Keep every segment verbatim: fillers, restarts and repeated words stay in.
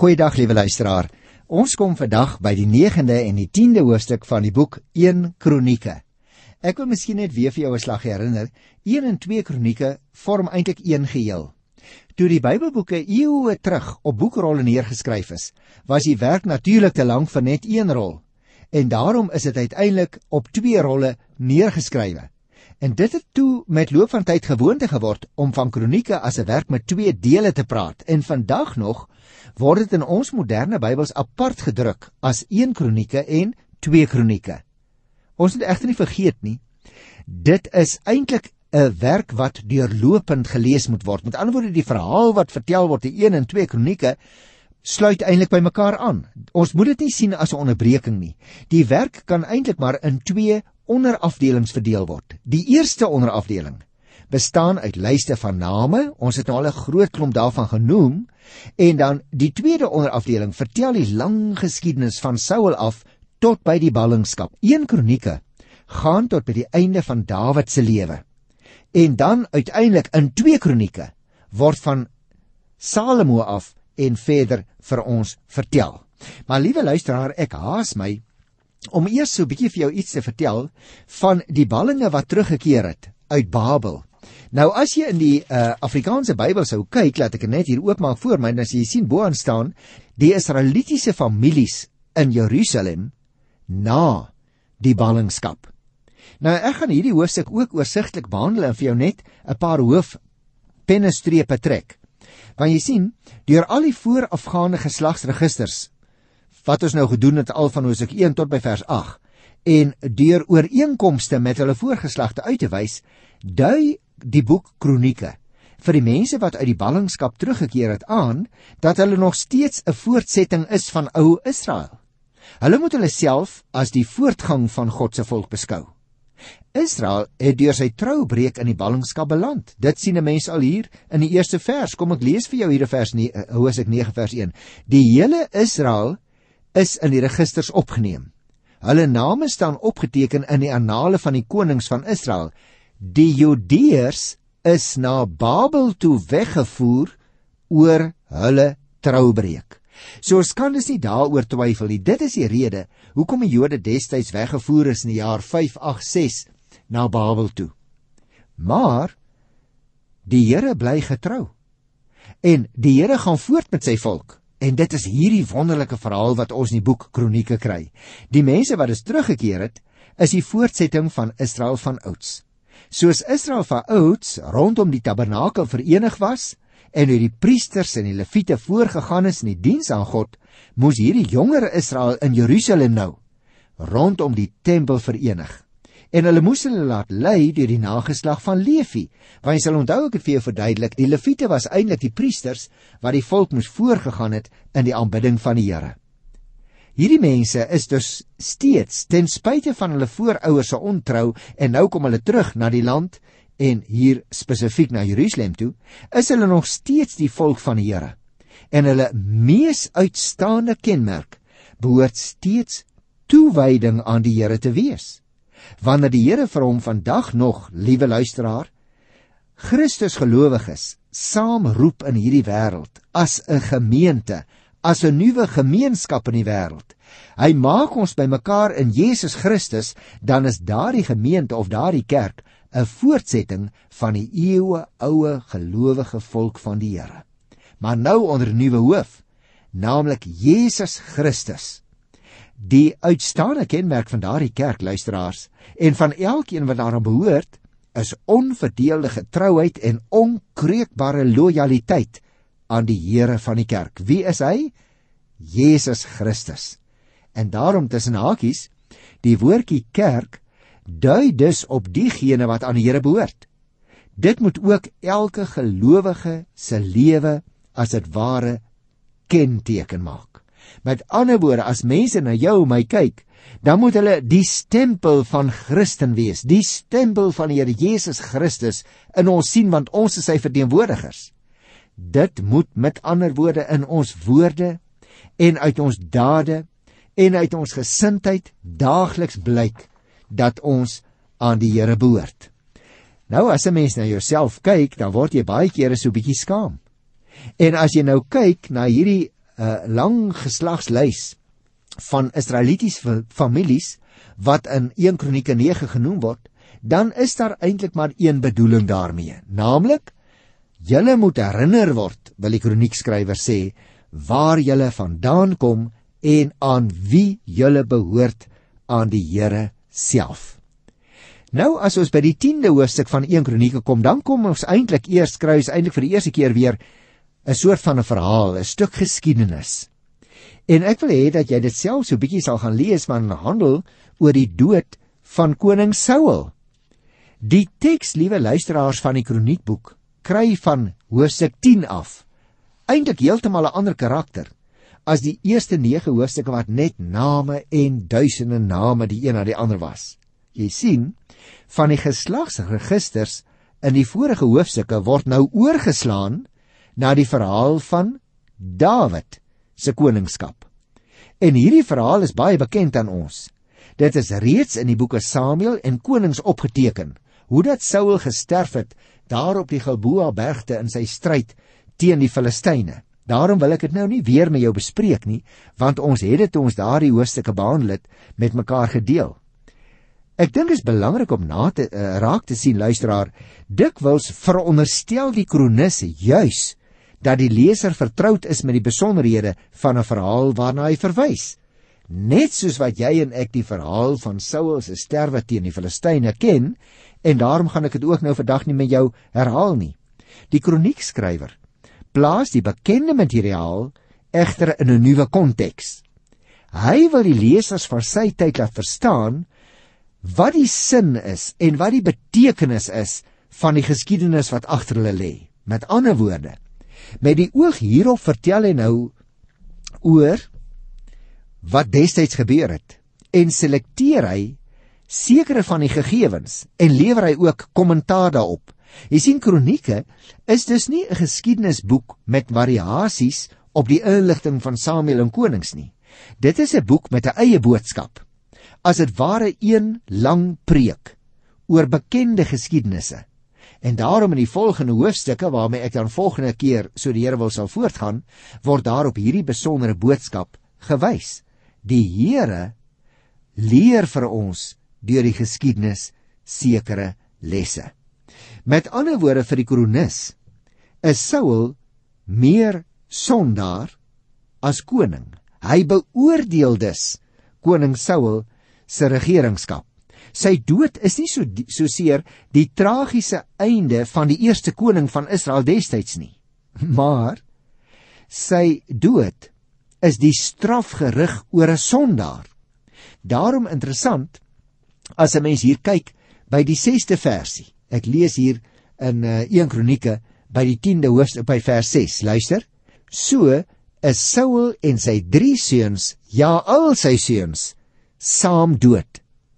Goeiedag, liewe luisteraar. Ons kom vandag by die negende en die tiende hoofstuk van die boek een Kronieke. Ek wil miskien net weer vir jou 'n slag herinner, een en twee Kronieke vorm eintlik een geheel. Toe die Bybelboeke eeue terug op boekrolle neergeskryf is, was die werk natuurlik te lank vir net een rol. En daarom is dit uiteindelik op twee rolle neergeskrywe. En dit het toe met loop van tyd gewoonte geword om van Kronieke as 'n werk met twee dele te praat. En vandag nog word dit in ons moderne Bybels apart gedruk as een Kronieke en twee Kronieke. Ons moet egter nie vergeet nie, dit is eintlik 'n werk wat deurlopend gelees moet word. Met ander woorde, die verhaal wat vertel word in een en twee Kronieke sluit eintlik by mekaar aan. Ons moet dit nie sien as 'n onderbreking nie. Die werk kan eintlik maar in twee onderafdelings verdeel word. Die eerste onderafdeling bestaan uit lyste van name, ons het nou al 'n groot klomp daarvan genoem, en dan die tweede onderafdeling vertel die lang geskiedenis van Saul af tot by die ballingskap. een Kronieke gaan tot by die einde van Dawid se lewe. En dan uiteindelik in twee Kronieke word van Salomo af en verder vir ons vertel. Maar liewe luisteraar, ek haas my om eers so 'n bietjie vir jou iets te vertel van die ballinge wat teruggekeer het uit Babel. Nou as jy in die uh, Afrikaanse Bybel sou kyk, laat ek dit net hier oopmaak voor my, dan sien jy sien bo-aan staan die Israelitiese families in Jerusalem na die ballingskap. Nou ek gaan hierdie hoofstuk ook oorsigtelik behandel en vir jou net 'n paar hoofpennestrepe trek. Want jy sien, deur al die voorafgaande geslagsregisters wat ons nou gedoen het al van Hosea een tot by vers agt, en deur ooreenkomste met hulle voorgeslagte uit te wys, dui die boek Kronieke vir die mense wat uit die ballingskap teruggekeer het aan, dat hulle nog steeds 'n voortsetting is van ou Israel. Hulle moet hulle self as die voortgang van God se volk beskou. Israel het deur sy troubreek in die ballingskap beland. Dit sien 'n mens al hier in die eerste vers. Kom ek lees vir jou hier in vers Hosea nege vers een. Die hele Israel is in die registers opgeneem. Hulle name staan opgeteken in die annale van die konings van Israel. Die Judeërs is na Babel toe weggevoer oor hulle troubreek. So ons kan dus nie daaroor twyfel nie. Dit is die rede hoekom die Jode destyds weggevoer is in die jaar vyf agt ses na Babel toe. Maar die Here bly getrou. En die Here gaan voort met sy volk. En dit is hierdie wonderlike verhaal wat ons in die boek Kronieke kry. Die mense wat dus teruggekeer het, is die voortsetting van Israel van ouds. Soos Israel van ouds rondom die tabernakel verenig was, en hoe die priesters en die leviete voorgegaan is in die diens aan God, moes hierdie jongere Israel in Jerusalem nou rondom die tempel verenig. En hulle moes hulle laat lei deur die nageslag van Levi. Want jy sal onthou, ek het vir jou verduidelik, die leviete was eintlik die priesters wat die volk moes voorgegaan het in die aanbidding van die Here. Hierdie mense is dus steeds, ten spyte van hulle voorouers se ontrou, en nou kom hulle terug na die land, en hier spesifiek na Jerusalem toe, is hulle nog steeds die volk van die Here. En hulle mees uitstaande kenmerk behoort steeds toewyding aan die Here te wees. Wanneer die Here vir hom vandag nog, liewe luisteraar, Christus gelowiges saam roep in hierdie wêreld as 'n gemeente, as 'n nuwe gemeenskap in die wêreld. Hy maak ons bymekaar in Jesus Christus, dan is daardie gemeente of daardie kerk 'n voortsetting van die eeue oue gelowige volk van die Here. Maar nou onder 'n nuwe hoof, naamlik Jesus Christus. Die uitstaande kenmerk van daardie kerk, luisteraars, en van elkeen wat daaraan behoort, is onverdeelde getrouheid en onkreukbare lojaliteit aan die Here van die kerk. Wie is hy? Jesus Christus. En daarom tussen hakies, die woordjie kerk dui dus op diegene wat aan die Here behoort. Dit moet ook elke gelowige se lewe as dit ware kenteken maak. Met ander woorde, as mense na jou en my kyk, dan moet hulle die stempel van Christen wees, die stempel van die Here Jesus Christus in ons sien, want ons is sy verteenwoordigers. Dit moet met ander woorde in ons woorde en uit ons dade en uit ons gesindheid daagliks blyk dat ons aan die Here behoort. Nou as 'n mens na jouself kyk, dan word jy baie kere so bietjie skaam. En as jy nou kyk na hierdie uh, lang geslagslys van Israelitiese families wat in eerste Kronieke nege genoem word, dan is daar eintlik maar een bedoeling daarmee, naamlik julle moet herinner word, wil die kroniekskrywer sê, waar julle vandaan kom en aan wie julle behoort, aan die Here self. Nou as ons by die tiende hoofstuk van eerste Kronieke kom, dan kom ons eintlik eers kry ons eintlik vir die eerste keer weer 'n soort van 'n verhaal, 'n stuk geskiedenis. En ek wil hê dat jy dit self so bietjie sal gaan lees, maar handel oor die dood van koning Saul. Die teks, liewe luisteraars van die kroniekboek, kry van hoofstuk tien af eintlik heeltemal 'n ander karakter as die eerste nege hoofstukke wat net name en duisende name die een na die ander was. Jy sien, van die geslagsregisters in die vorige hoofstukke word nou oorgeslaan na die verhaal van Dawid se koningskap. En hierdie verhaal is baie bekend aan ons. Dit is reeds in die boeke Samuel en Konings opgeteken, hoe dat Saul gesterf het daar op die Gilboa bergte in sy stryd teen die Filistyne. Daarom wil ek dit nou nie weer met jou bespreek nie, want ons het dit toe ons daardie hoofstukke behandel het met mekaar gedeel. Ek dink dit is belangrik om na te uh, raak te sien, luisteraar, dikwels veronderstel die kronikus juis dat die leser vertroud is met die besonderhede van 'n verhaal waarna hy verwys. Net soos wat jy en ek die verhaal van Saul se sterwe teen die Filistyne ken, en daarom gaan ek dit ook nou vandag nie met jou herhaal nie. Die kroniekskrywer plaas die bekende materiaal egter in 'n nuwe konteks. Hy wil die lesers van sy tyd laat verstaan wat die sin is en wat die betekenis is van die geskiedenis wat agter hulle lê. Met ander woorde, met die oog hierop vertel hy nou oor wat destyds gebeur het en selekteer hy sekere van die gegevens en lewer hy ook kommentaar daarop. Jy sien, kronieke is dus nie 'n geskiedenisboek met variasies op die inligting van Samuel en Konings nie. Dit is 'n boek met 'n eie boodskap, as dit ware een lang preek oor bekende geskiedenisse. En daarom in die volgende hoofstukke, waarmee ek dan volgende keer, so die Here wil, sal voortgaan, word daar op hierdie besondere boodskap gewys. Die Here leer vir ons deur die geskiedenis sekere lesse. Met ander woorde, vir die kronikus is Saul meer sondaar as koning. Hy beoordeel dus koning Saul se regeringskap. Sy dood is nie so soseer die tragiese einde van die eerste koning van Israel destyds nie, maar sy dood is die straf gerig oor 'n sondaar. Daarom interessant, as 'n mens hier kyk by die sesde versie. Ek lees hier in uh, eerste Kronieke by die tiende hoofstuk by vers ses. Luister, so is Saul en sy drie seuns, ja al sy seuns, saam dood.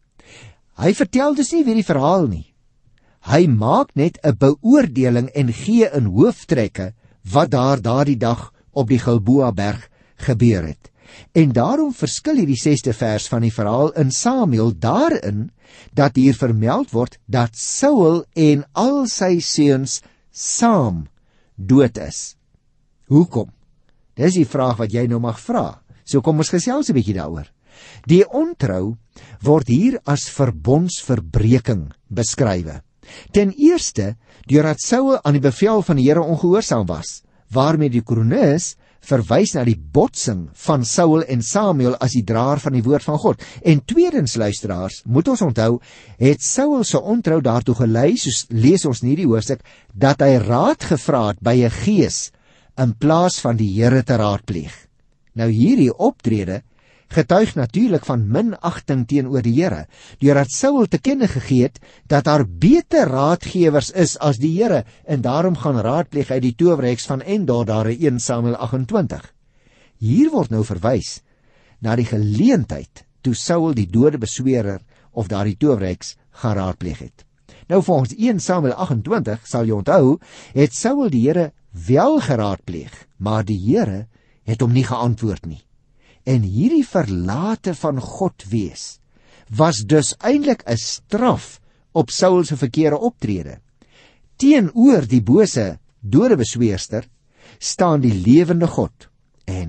Hy vertel dus nie weer die verhaal nie. Hy maak net 'n beoordeling en gee in hooftrekke wat daar daardie dag op die Gilboa berg gebeur het. En daarom verskil hierdie sesde vers van die verhaal in Samuel daarin dat hier vermeld word dat Saul en al sy seuns saam dood is. Hoekom? Dis die vraag wat jy nou mag vra. So kom ons gesels 'n bietjie daaroor. Die ontrou word hier as verbondsverbreking beskrywe. Ten eerste, deurdat Saul aan die bevel van die Here ongehoorsaam was, waarmee die kronikus verwys na die botsing van Saul en Samuel as die draer van die woord van God. En tweedens, luisteraars, moet ons onthou, het Saul se ontrou daartoe gelei, soos lees ons in hierdie hoofstuk, dat hy raad gevra het by 'n gees in plaas van die Here te raadpleeg. Nou hierdie optrede getuig natuurlik van minagting teenoor die Here, deurdat Saul te kenne gegee het dat daar beter raadgewers is as die Here, en daarom gaan raadpleeg uit die towerheks van Endor daar in eerste Samuel agt-en-twintig. Hier word nou verwys na die geleentheid toe Saul die dode beswerer of daar die towerheks gaan raadpleeg het. Nou volgens eerste Samuel agt-en-twintig, sal jy onthou, het Saul die Here wel geraadpleeg, maar die Here het hom nie geantwoord nie. En hierdie verlate van God wees, was dus eintlik 'n straf op Saul se verkeerde optrede. Teenoor die bose dodebesweerster staan die lewende God. En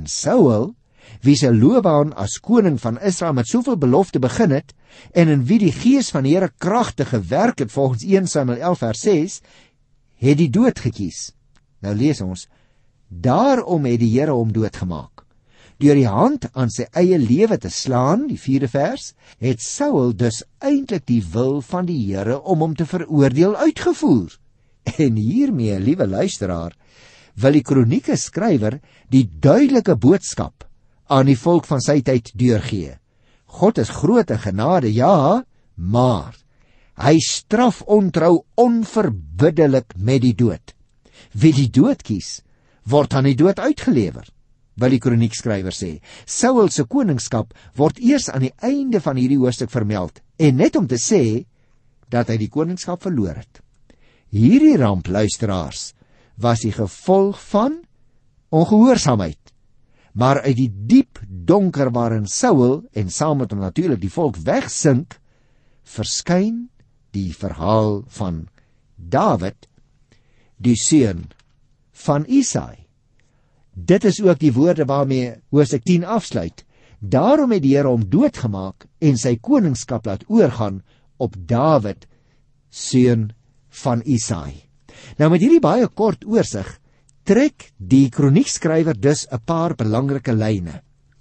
En Saul, wie sy loopbaan as koning van Israel met soveel belofte begin het, en in wie die gees van die Here kragtig gewerk het volgens eerste Samuel elf vers ses, het die dood gekies. Nou lees ons, daarom het die Here hom doodgemaak. Deur die hand aan sy eie lewe te slaan, die vierde vers, het Saul dus eintlik die wil van die Here om hom te veroordeel uitgevoer. En hiermee, liewe luisteraar, wil die kronieke skrywer die duidelike boodskap aan die volk van sy tyd deurgee. God is groot in genade, ja, maar hy straf ontrou onverbiddelik met die dood. Wie die dood kies, word aan die dood uitgelewer, wil die kroniekskrywer sê. Saul se koningskap word eers aan die einde van hierdie hoofstuk vermeld, en net om te sê dat hy die koningskap verloor het. Hierdie ramp, luisteraars, was die gevolg van ongehoorsaamheid. Maar uit die diep donker waarin Saul, en saam met hom natuurlik die volk wegsink, verskyn die verhaal van Dawid, die seun van Isaai. Dit is ook die woorde waarmee hoofstuk tien afsluit. Daarom het die Here hom doodgemaak en sy koningskap laat oorgaan op Dawid, seun van Isaai. Nou met hierdie baie kort oorsig trek die kroniekskrywer dus 'n paar belangrike lyne.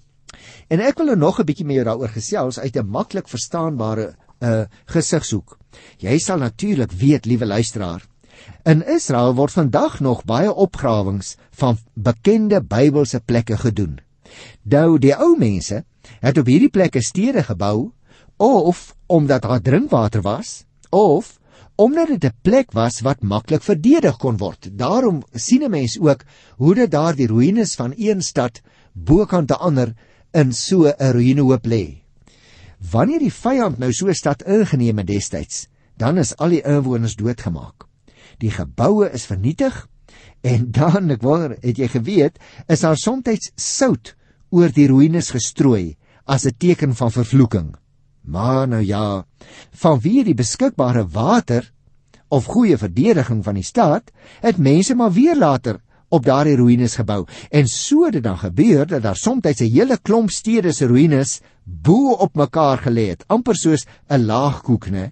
En ek wil nog 'n bietjie met jou daaroor gesels uit 'n maklik verstaanbare uh, gesigshoek. Jy sal natuurlik weet, liewe luisteraar, in Israel word vandag nog baie opgrawings van bekende Bybelse plekke gedoen. Nou, die ou mense het op hierdie plekke stede gebou, of omdat daar drinkwater was, of omdat dit 'n plek was wat maklik verdedig kon word. Daarom sien 'n mens ook hoe dit daar die ruïnes van een stad bokant 'n ander in so 'n ruïnehoop lê. Wanneer die vyand nou so 'n stad ingeneem het destyds, dan is al die inwoners doodgemaak. Die geboue is vernietig, en dan, ek wonder, het jy geweet, is daar soms sout oor die ruïnes gestrooi as 'n teken van vervloeking. Maar nou ja, vanweë die beskikbare water of goeie verdediging van die stad, het mense maar weer later op daardie ruïnes gebou. En so het dit dan gebeur dat daar soms 'n hele klomp stede se ruïnes bo op mekaar gelê het, amper soos 'n laagkoek, né?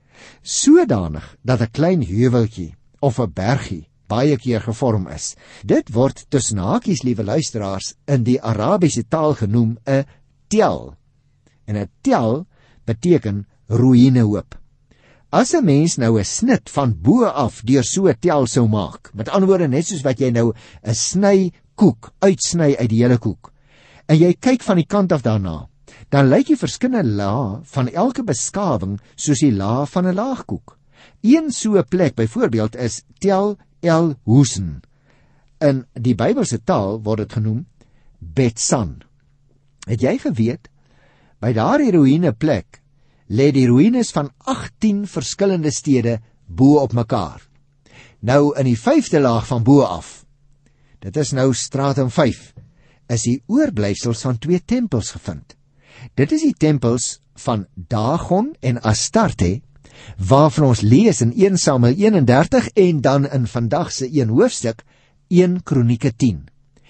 Sodanig dat 'n klein heuweltjie of 'n bergie baie keer gevorm is. Dit word tussen hakies, liewe luisteraars, in die Arabiese taal genoem 'n tel. En 'n tel beteken ruïnehoop. As 'n mens nou 'n snit van bo af deur so 'n tel sou maak, met ander woorde net soos wat jy nou 'n sny koek uitsny uit die hele koek, en jy kyk van die kant af daarna, dan lyk die verskillende lae van elke beskawing soos die lae van 'n laagkoek. Een so 'n plek byvoorbeeld is Tel El Husen. In die Bybelse taal word dit genoem Bet-San. Het jy geweet, by daardie ruïne plek lê die ruïnes van agttien verskillende stede bo op mekaar. Nou in die vyfde laag van bo af, dit is nou stratum vyf, is die oorblyfsels van twee tempels gevind. Dit is die tempels van Dagon en Astarte, waarvan ons lees in eerste Samuel eenendertig en dan in vandag se een hoofstuk, een Kronieke tien.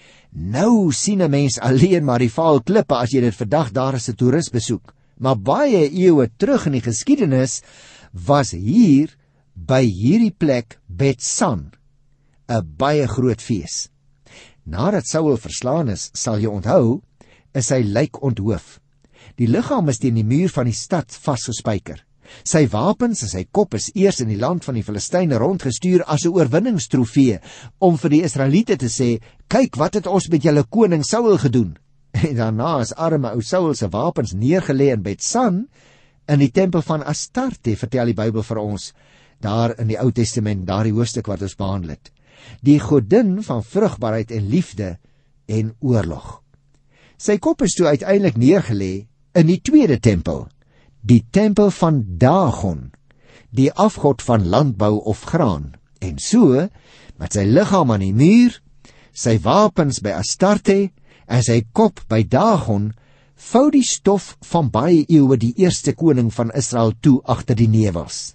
Nou sien 'n mens alleen maar die vaal klippe as jy dit vandag daar as 'n toerist besoek. Maar baie eeue terug in die geskiedenis was hier by hierdie plek Bet-San 'n baie groot fees. Nadat Saul verslaan is, sal jy onthou, is sy lijk onthoof. Die liggaam is teen die muur van die stad vasgespyker. Sy wapens en sy kop is eers in die land van die Filistyne rondgestuur as 'n oorwinningstrofee, om vir die Israeliete te sê, kyk wat het ons met julle koning Saul gedoen. En daarna is arme ou Saul se wapens neergelê in Bet-San, in die tempel van Astarte, vertel die Bybel vir ons, daar in die Ou Testament, daardie hoofstuk wat ons behandel het. Die godin van vrugbaarheid en liefde en oorlog. Sy kop is toe uiteindelik neergelê in die tweede tempel, die tempel van Dagon, die afgod van landbou of graan. En so, met sy liggaam aan die muur, sy wapens by Astarte en sy kop by Dagon, vou die stof van baie eeue die eerste koning van Israel toe agter die nevels.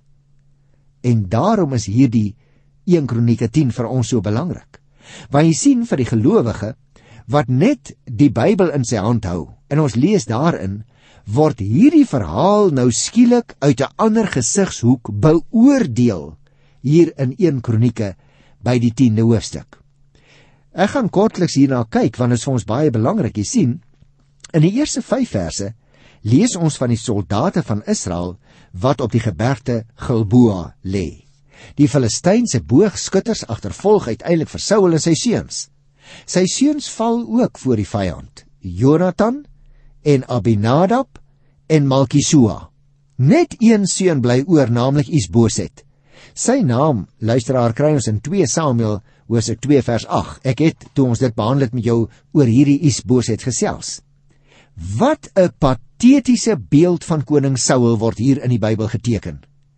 En daarom is hierdie een Kronieke tien vir ons so belangrik. Want jy sien, vir die gelowige wat net die Bybel in sy hand hou, en ons lees daarin, word hierdie verhaal nou skielik uit 'n ander gesigshoek beoordeel hier in Eerste Kronieke by die tiende hoofstuk. Ek gaan kortliks hierna kyk, want dit is vir ons baie belangrik. Jy sien, in die eerste vyf verse lees ons van die soldate van Israel wat op die gebergte Gilboa lê. Die Filistynse boogskutters agtervolg uiteindelik vir Saul en sy seuns. Sy seuns val ook voor die vyand, Jonathan en Abinadab en Malkisua. Net een seun bly oor, naamlik Isboset. Sy naam, luisteraar, kry ons in twee Samuel hoofstuk twee vers agt. Ek het, toe ons dit behandel het met jou, oor hierdie Isboset gesels. Wat 'n patetiese beeld van koning Saul word hier in die Bybel geteken.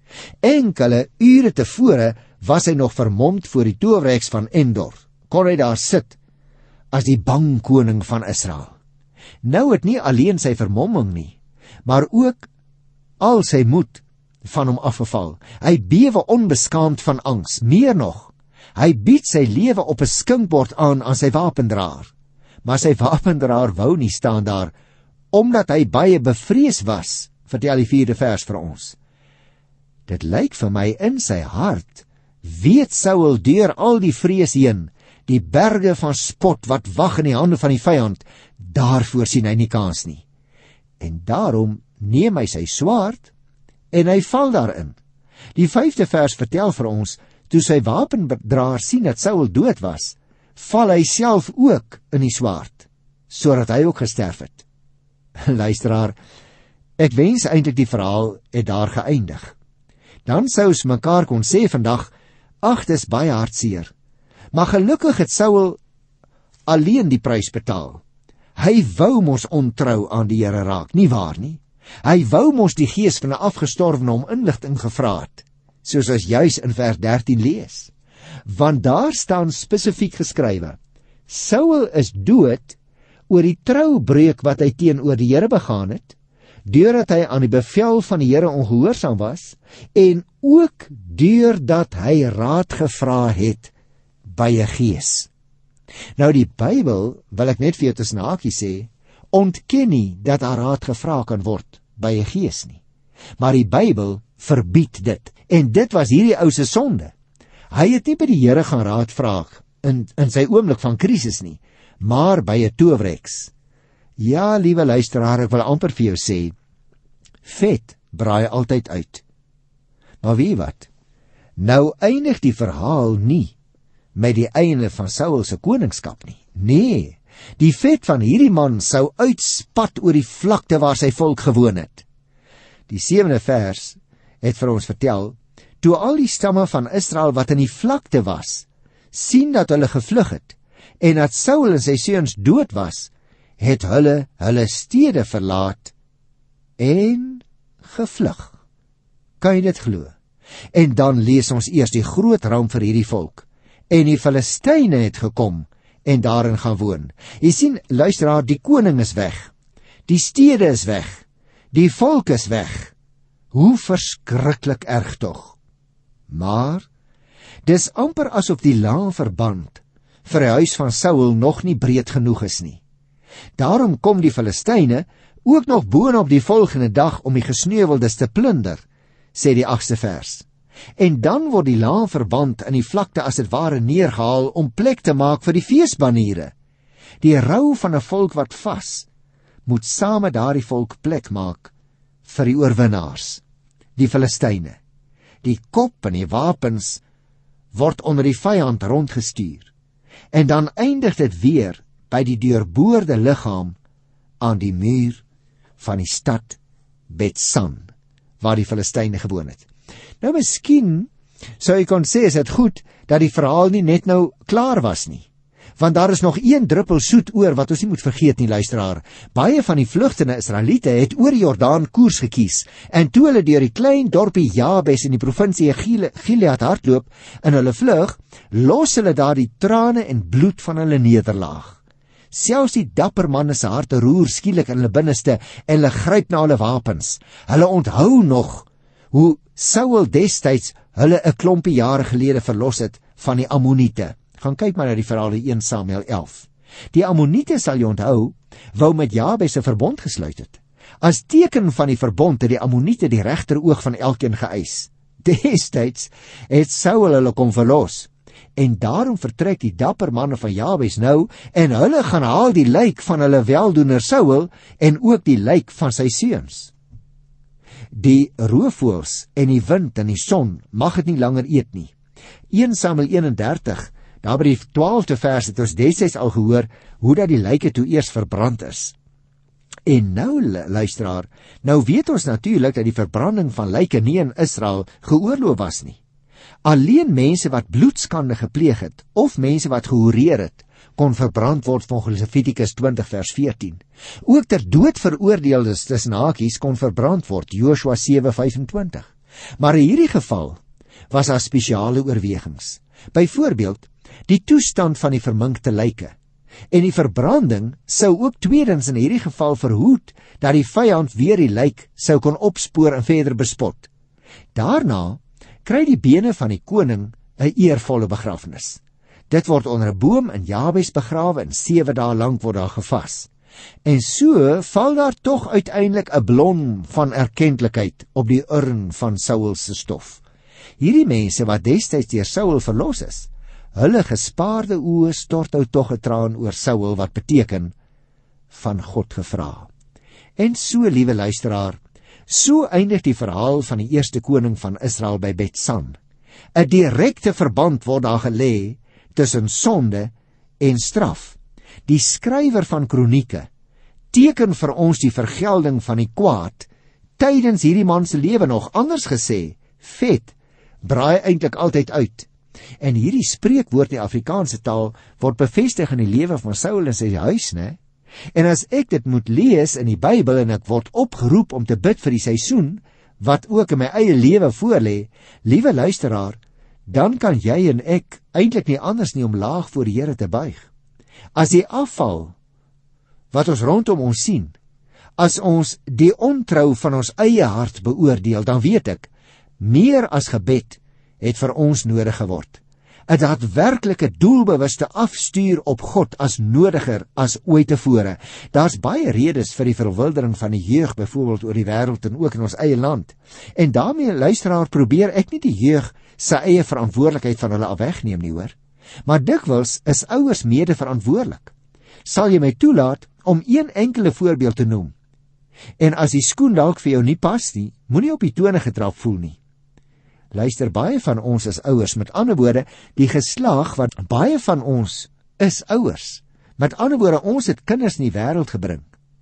Enkele ure tevore was hy nog vermomd voor die towerheks van Endor. Kon hy daar sit as die bang koning van Israel. Nou het nie alleen sy vermomming nie, maar ook al sy moed van hom afgeval. Hy bewe onbeskaamd van angs. Meer nog, hy bied sy lewe op 'n skinkbord aan aan sy wapendraer. Maar sy wapendraer wou nie staan daar, omdat hy baie bevrees was, vertel die vierde vers vir ons. Dit lyk vir my in sy hart, weet Saul deur al die vrees heen, die berge van spot wat wag in die hande van die vyand, daarvoor sien hy nie kans nie. En daarom neem hy sy swaard, en hy val daarin. Die vyfde vers vertel vir ons, toe sy wapendraer sien dat Saul dood was, val hy self ook in die swaard, sodat hy ook gesterf het. Luisteraar, ek wens eintlik die verhaal het daar geëindig. Dan sou ons mekaar kon sê vandag, ag, dis baie hartseer. Maar gelukkig het Saul alleen die prys betaal. Hy wou mos ontrou aan die Here raak, nie waar nie? Hy wou mos die gees van 'n afgestorwene om inligting gevra het, soos ons juis in vers dertien lees. Want daar staan spesifiek geskrywe, Saul is dood oor die troubreuk wat hy teenoor die Here begaan het, deurdat hy aan die bevel van die Here ongehoorsaam was, en ook deurdat hy raad gevra het by 'n gees. Nou die Bybel, wil ek net vir jou tussen hakies sê, ontken nie dat daar raad gevra kan word by 'n gees nie. Maar die Bybel verbied dit, en dit was hierdie ou se sonde. Hy het nie by die Here gaan raad vra in, in sy oomblik van krisis nie, maar by 'n towerheks. Ja, liewe luisteraar, ek wil amper vir jou sê, vet braai altyd uit. Maar weet wat? Nou eindig die verhaal nie met die einde van Saul se koningskap nie. Nee, die vet van hierdie man sou uitspat oor die vlakte waar sy volk gewoon het. Die sewende vers het vir ons vertel, toe al die stamme van Israel wat in die vlakte was, sien dat hulle gevlug het, en dat Saul en sy seuns dood was, het hulle hulle stede verlaat en gevlug. Kan jy dit glo? En dan lees ons eers die groot ramp vir hierdie volk, en die Filistyne het gekom en daarin gaan woon. Jy sien, luisteraar, die koning is weg, die stede is weg, die volk is weg. Hoe verskriklik erg tog. Maar dis amper asof die laanverband vir die huis van Saul nog nie breed genoeg is nie. Daarom kom die Filistyne ook nog boonop die volgende dag om die gesneuweldes te plunder, sê die agste vers. En dan word die laanverband in die vlakte as dit ware neergehaal om plek te maak vir die feesbaniere. Die rou van 'n volk wat vas, moet saam met daardie volk plek maak vir die oorwinnaars, die Filistyne. Die kop en die wapens word onder die vyand rondgestuur. En dan eindig dit weer by die deurboorde liggaam aan die muur van die stad Bet-san, waar die Filistyne gewoon het. Nou miskien sou jy kon sê, is dit goed dat die verhaal nie net nou klaar was nie. Want daar is nog een druppel soet oor wat ons nie moet vergeet nie, luisteraar. Baie van die vlugtende Israeliete het oor die Jordaan koers gekies, en toe hulle deur die klein dorpie Jabes in die provinsie Gilead hardloop in hulle vlug, los hulle daar die trane en bloed van hulle nederlaag. Selfs die dapper manne se harte roer skielik in hulle binneste en hulle gryp na hulle wapens. Hulle onthou nog hoe Saul destyds hulle 'n klompie jare gelede verlos het van die Ammoniete. Gaan kyk maar na die verhaal in Eerste Samuel elf. Die Ammoniete, sal jy onthou, wou met Jabes 'n verbond gesluit het. As teken van die verbond het die Ammoniete die regteroog van elkeen geëis. Destyds het Saul hulle kom verlos. En daarom vertrek die dapper manne van Jabes nou, en hulle gaan haal die lijk van hulle weldoener Saul, en ook die lijk van sy seuns. Die roofvoëls en die wind en die son mag het nie langer eet nie. Eerste Samuel eenendertig, daar by die twaalfde vers het ons destyds al gehoor, hoe dat die lyke toe eers verbrand is. En nou, luisteraar, nou weet ons natuurlik dat die verbranding van lyke nie in Israel geoorloof was nie. Alleen mense wat bloedskande gepleeg het, of mense wat gehoreer het, kon verbrand word volgens Levitikus twintig vers veertien. Ook ter dood veroordeeldes tussen hakies kon verbrand word, Joshua sewe vyfentwintig. Maar in hierdie geval was daar spesiale oorwegings. Byvoorbeeld, die toestand van die verminkte lyke. En die verbranding sou ook tweedens in hierdie geval verhoed dat die vyand weer die lijk sou kon opspoor en verder bespot. Daarna kry die bene van die koning 'n eervolle begrafnis. Dit word onder 'n boom in Jabes begrawe en sewe dae lank word daar gevas. En so val daar tog uiteindelik 'n blom van erkenklikheid op die urn van Saul se stof. Hierdie mense wat destyds deur Saul verlos is, hulle gespaarde oë stort nou tog 'n traan oor Saul, wat beteken van God gevra. En so, liewe luisteraar, so eindig die verhaal van die eerste koning van Israel by Bet-San. 'n Direkte verband word daar gelê tussen sonde en straf. Die skrywer van Kronieke teken vir ons die vergelding van die kwaad tydens hierdie man se lewe nog. Anders gesê, vet braai eintlik altyd uit. En hierdie spreekwoord in die Afrikaanse taal word bevestig in die lewe van Saul en sy huis, né? En as ek dit moet lees in die Bybel en ek word opgeroep om te bid vir die seisoen, wat ook in my eie lewe voorlê, liewe luisteraar, dan kan jy en ek eintlik nie anders nie om laag voor die Here te buig. As die afval wat ons rondom ons sien, as ons die ontrou van ons eie hart beoordeel, dan weet ek, meer as gebed het vir ons nodig geword. 'n Daadwerklike doelbewuste afstuur op God as nodiger as ooit tevore. Daar's baie redes vir die verwildering van die jeug, byvoorbeeld oor die wêreld en ook in ons eie land. En daarmee, luisteraar, probeer ek nie die jeug sy eie verantwoordelikheid van hulle afwegneem nie, hoor. Maar dikwels is ouers mede verantwoordelik. Sal jy my toelaat om een enkele voorbeeld te noem? En as die skoen dalk vir jou nie pas nie, moenie op die tone getrap voel nie. Luister, baie van ons is ouers, met ander woorde, die geslag wat baie van ons is ouers. Met ander woorde, ons het kinders in die wêreld gebring.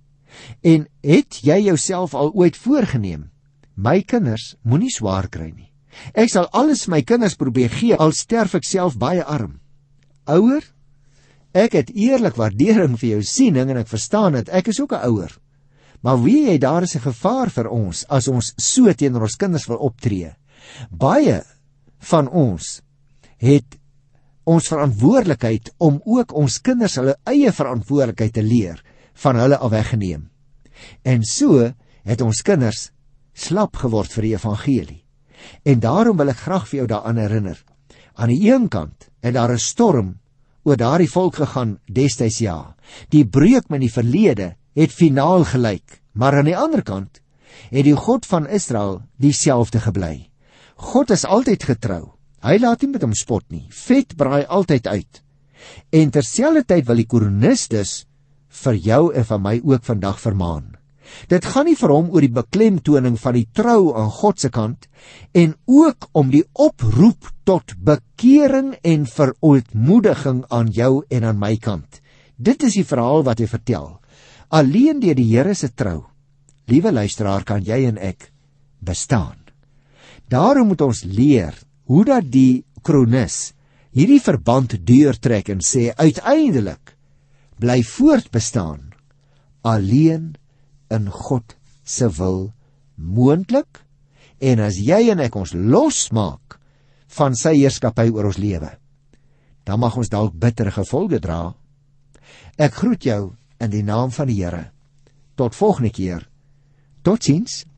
En het jy jouself al ooit voorgenem, my kinders moenie swaar kry nie. Ek sal alles my kinders probeer gee, al sterf ek self baie arm. Ouer, ek het eerlik waardering vir jou siening en ek verstaan dit, ek is ook 'n ouer. Maar weet jy, daar is 'n gevaar vir ons as ons so teenoor ons kinders wil optree. Baie van ons het ons verantwoordelikheid om ook ons kinders hulle eie verantwoordelikheid te leer van hulle af weggeneem. En so het ons kinders slap geword vir die evangelie. En daarom wil ek graag vir jou daaraan herinner. Aan die een kant het daar 'n storm oor daardie volk gegaan destyds, ja. Die breuk met die verlede het finaal gelyk, maar aan die ander kant het die God van Israel dieselfde gebly. God is altyd getrou. Hy laat nie met hom spot nie. Vet braai altyd uit. En terselfdertyd wil die koernis dus vir jou en vir my ook vandag vermaan. Dit gaan nie vir hom oor die beklemtoning van die trou aan God se kant en ook om die oproep tot bekering en verootmoediging aan jou en aan my kant. Dit is die verhaal wat hy vertel. Alleen deur die Here se trou, liewe luisteraar, kan jy en ek bestaan. Daarom moet ons leer hoe dat die kronikus hierdie verband deurtrek en sê uiteindelik bly voortbestaan alleen in God se wil moontlik, en as jy en ek ons losmaak van sy heerskappy oor ons lewe, dan mag ons dalk bittere gevolge dra. Ek groet jou in die naam van die Here. Tot volgende keer. Totsiens.